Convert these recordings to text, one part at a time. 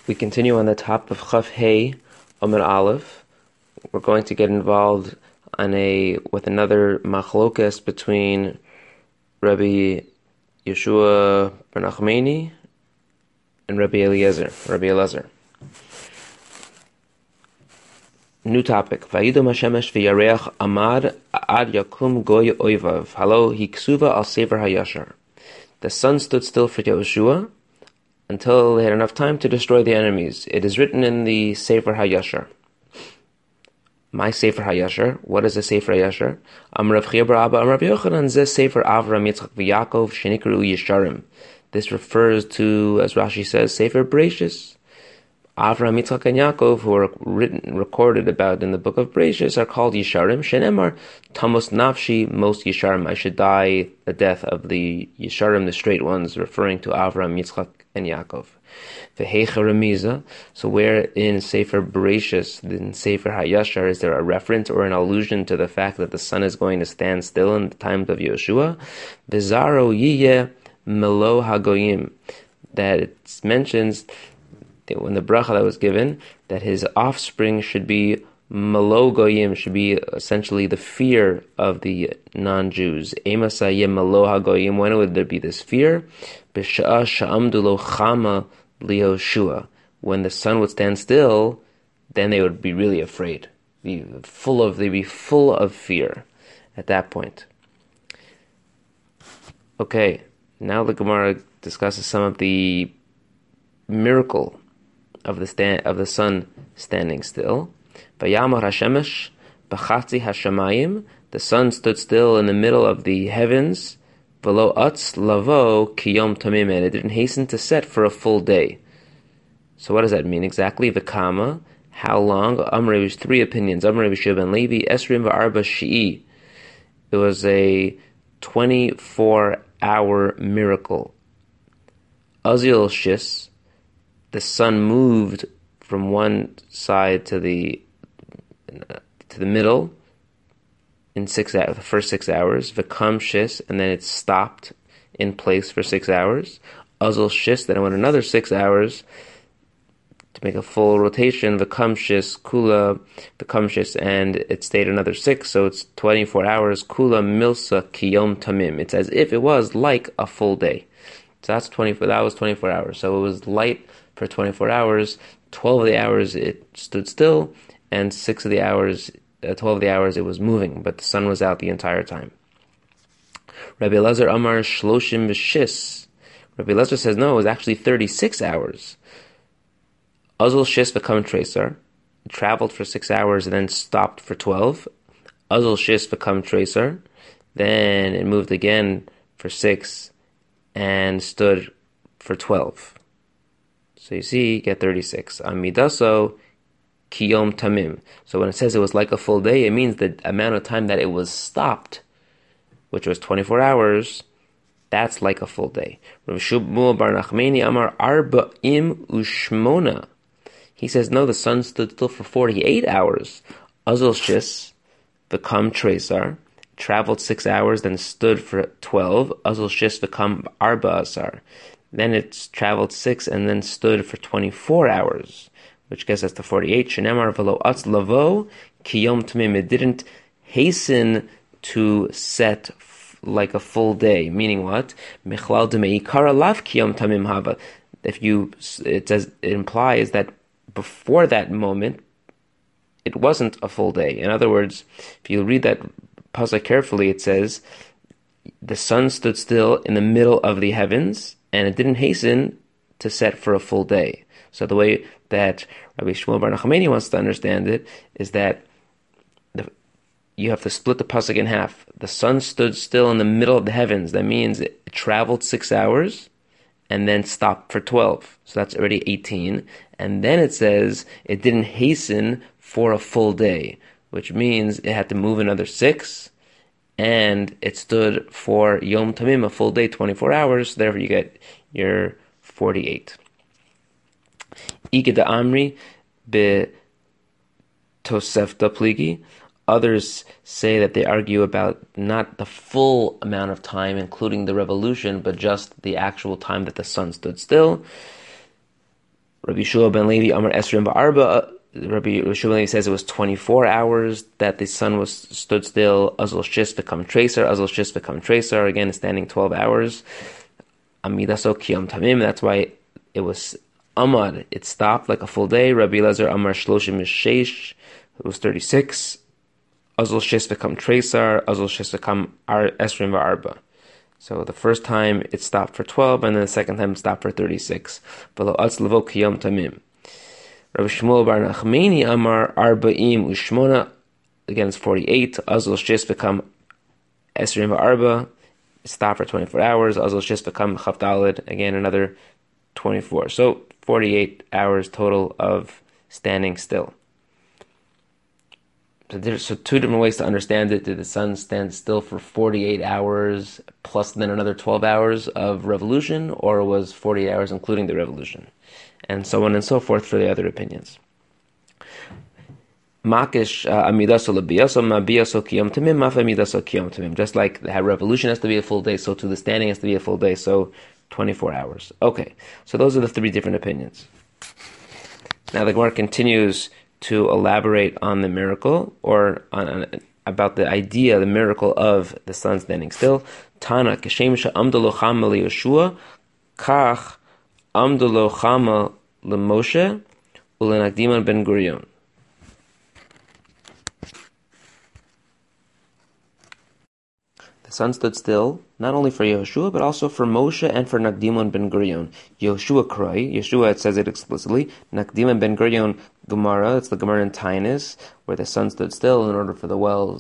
We continue on the top of Chaf Hey Amud Aleph. We're going to get involved with another machlokas between Rabbi Yeshua ben Nachmani and Rabbi Eliezer. New topic. Vayidom Hashemesh v'yareach amad ad yakum goy oivav. Halo hiksuva al sefer hayashar. The sun stood still for Yehoshua until they had enough time to destroy the enemies. It is written in the Sefer HaYashar. My Sefer HaYashar. What is the Sefer HaYashar? Am Rav Chia bar Abba Am Rabbi Yochanan Zeh Sefer Avram Yitzchak v'Yakov Shenikru Yesharim. This refers to, as Rashi says, Sefer Bereshis. Avram, Yitzchak, and Yaakov, who are recorded about in the book of Bereshis, are called Yesharim. Shenemar, Tamos Nafshi, most Yesharim. I should die the death of the Yesharim, the straight ones, referring to Avram, Yitzchak, and Yaakov. V'heicha remiza. So where in Sefer Bereshis, in Sefer HaYashar, is there a reference or an allusion to the fact that the sun is going to stand still in the times of Yehoshua? V'zaro yiyeh melo hagoyim. That it mentions when the bracha that was given, that his offspring should be malo goyim, should be essentially the fear of the non-Jews. Emasayim malo hagoyim. When would there be this fear? B'sha'a sha'amdu lo chama liyoshua. When the sun would stand still, then they would be really afraid. They'd be full of fear at that point. Okay, now the Gemara discusses some of the miracle of the sun standing still. Vayamar Hashemesh b'chatzi hashamayim. The sun stood still in the middle of the heavens. V'lo atz lavo kiyom tamim, and it didn't hasten to set for a full day. So what does that mean exactly? V'kama, how long? Amrei, three opinions. Amrei Yeshua ben Levi esrim v'arba shi'i. It was a 24-hour miracle. Azil shis. The sun moved from one side to the middle in the first 6 hours. V'kam shis, and then it stopped in place for 6 hours. Azul shis, then it went another 6 hours to make a full rotation. V'kam shis kula, v'kam shis, and it stayed another 6, so it's 24 hours. Kula milsa kiyom tamim. It's as if it was like a full day. So that was 24 hours. So it was light for 24 hours, 12 of the hours it stood still, and 12 of the hours it was moving, but the sun was out the entire time. Rabbi Eliezer Amar Shloshim V'Shis. Rabbi Eliezer says no, it was actually 36 hours. Azul Shis V'Kam Tracer. It traveled for 6 hours and then stopped for 12. Azul Shis V'Kam Tracer. Then it moved again for 6 and stood for 12. So you see, you get 36. Amidaso kiyom tamim. So when it says it was like a full day, it means the amount of time that it was stopped, which was 24 hours, that's like a full day. Rav Shmuel bar Nachmani Amar arba'im ushmona. He says, no, the sun stood still for 48 hours. Azul shis, v'kam tresar, traveled 6 hours, then stood for 12. Azul shis v'kam arba asar. Then it traveled 6 and then stood for 24 hours, which gets us to 48. Shenemar v'lo atz lavo kiyom tamim. It didn't hasten to set like a full day. Meaning what? Mechlal demeikara lav kiyom tamim hava. It implies that before that moment, it wasn't a full day. In other words, if you read that pasuk carefully, it says the sun stood still in the middle of the heavens, and it didn't hasten to set for a full day. So the way that Rabbi Shmuel bar Nachmani wants to understand it is that you have to split the pasuk in half. The sun stood still in the middle of the heavens. That means it traveled 6 hours and then stopped for 12. So that's already 18. And then it says it didn't hasten for a full day, which means it had to move another 6. And it stood for Yom Tamim, a full day, 24 hours. Therefore, you get your 48. Ikeda Amri be Tosefta Pligi. Others say that they argue about not the full amount of time, including the revolution, but just the actual time that the sun stood still. Rabbi Shua ben Levi Amar Esrim Ba'arba. Rabbi Shua ben Levi says it was 24 hours that the sun stood still. Azul Shis become tracer. Azul Shis become tracer. Again, standing 12 hours. Amidaso Kiyom Tamim. That's why it was Amad. It stopped like a full day. Rabbi Elazar Amar Shloshim Sheish. It was 36. Azul Shis become tracer. Azul Shis become Esrim Ba'arba. So the first time it stopped for 12, and then the second time it stopped for 36. V'lo atz levo kiyom tamim. Rabbi Shmuel bar Nachmani amar arba'im u'shmona. Again, it's 48. Azul shis become esrim v'arba. It stopped for 24 hours. Azul shis become chavdalid. Again, another 24. So 48 hours total of standing still. So there's two different ways to understand it. Did the sun stand still for 48 hours plus then another 12 hours of revolution, or was 48 hours including the revolution? And so on and so forth for the other opinions. Makish amidaso labiyaso mabiyaso kiyom tamim maf amidaso kiyom tamim. Just like the revolution has to be a full day, so to the standing has to be a full day, so 24 hours. Okay, so those are the three different opinions. Now the Gemara continues to elaborate on the miracle, or about the idea, the miracle of the sun standing still. Tana kashem she'amdalo chama leYoshua, kach amdalo chama leMoshe ulenakdiman ben Gurion. The sun stood still, not only for Yehoshua, but also for Moshe and for Nakdimon ben Gurion. Yehoshua Kroi, Yeshua, it says it explicitly. Nakdimon ben Gurion Gemara, it's the Gemara in Tainus, where the sun stood still in order for the wells,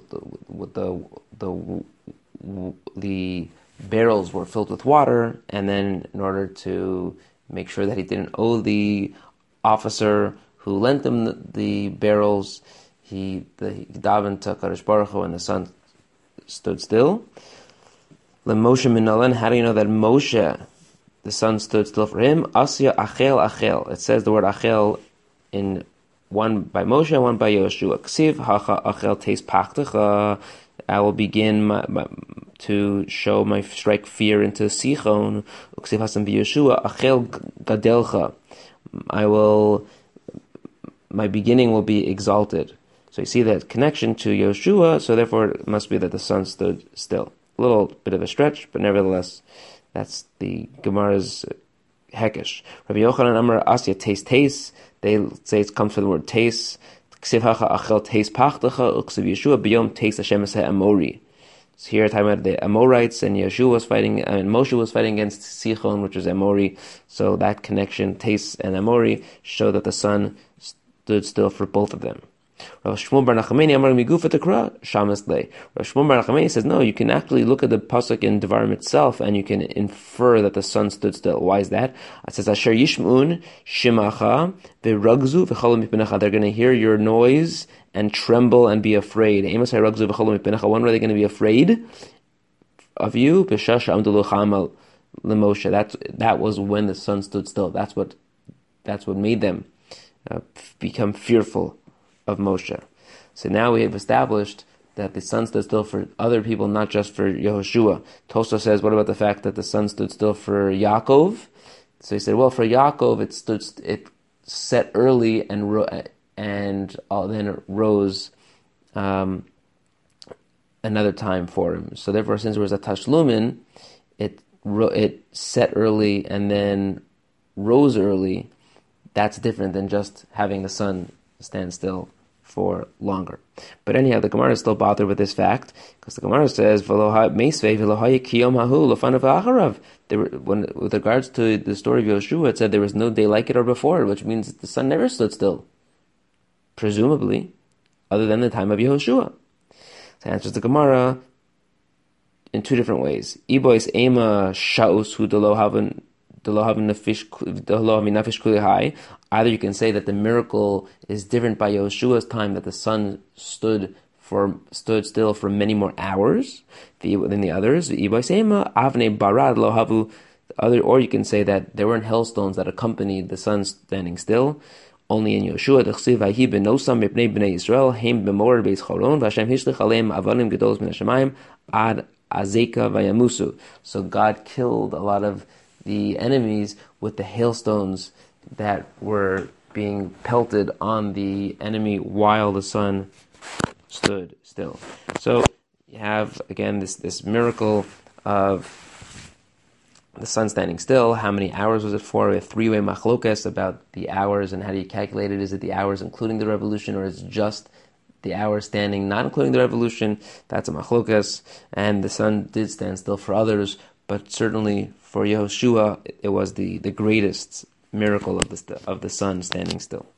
the barrels were filled with water, and then in order to make sure that he didn't owe the officer who lent him the barrels, he davened to Kadosh Baruch Hu, and the sun stood still. LeMoshe Minalan, how do you know that Moshe, the sun stood still for him? Asya Achel Achel. It says the word Achel in one by Moshe and one by Yehoshua. Ksiv Hacha Achel Teis Pachtecha. I will begin to strike fear into Sichon. Ksiv Hasan Yehoshua Achel Gadelcha. My beginning will be exalted. So you see that connection to Yehoshua, so therefore it must be that the sun stood still. A little bit of a stretch, but nevertheless, that's the Gemara's hekesh. Rabbi Yochanan Amar Asya Teis. They say it comes from the word Teis. Ksiv Hacha Achel Teis Pachtecha Uksiv Yeshua B'yom Teis Hashem Eseh Amori. So here talking about the Amorites, and Yeshua was fighting, and Moshe was fighting against Sichon, which is Amori. So that connection, Teis and Amori, show that the sun stood still for both of them. Rav Shmuel bar Nachmani Amar Migufa Tekra Shamas Lei. Rav Shmuel bar Nachmani says no, you can actually look at the pasuk in Devarim itself, and you can infer that the sun stood still. Why is that? It says Asher Yishmun Shimacha VeRagzu VeChalu Mipnecha. They're going to hear your noise and tremble and be afraid. Amos Ragzu VeChalu Mipnecha. When were they going to be afraid of you? B'Shash Amdalu Chamal LeMoshe. That was when the sun stood still. That's what made them become fearful of Moshe. So now we have established that the sun stood still for other people, not just for Yehoshua. Tosha says, what about the fact that the sun stood still for Yaakov? So he said, well, for Yaakov it set early and then it rose another time for him. So therefore, since there was a tashlumin, it set early and then rose early. That's different than just having the sun stand still for longer. But anyhow, the Gemara is still bothered with this fact, because the Gemara says, with regards to the story of Yehoshua, it said there was no day like it or before, which means the sun never stood still, presumably, other than the time of Yehoshua. So answers the Gemara in two different ways. Ibois ema shaus hu either you can say that the miracle is different by Yehoshua's time, that the sun stood still for many more hours than the others. Or you can say that there weren't hailstones that accompanied the sun standing still. Only in Yehoshua, so God killed a lot of the enemies with the hailstones that were being pelted on the enemy while the sun stood still. So you have, again, this miracle of the sun standing still. How many hours was it for? We have three-way machlokas about the hours and how do you calculate it. Is it the hours including the revolution, or is it just the hours standing not including the revolution? That's a machlokas. And the sun did stand still for others, but certainly for Yehoshua, it was the greatest miracle of the sun standing still.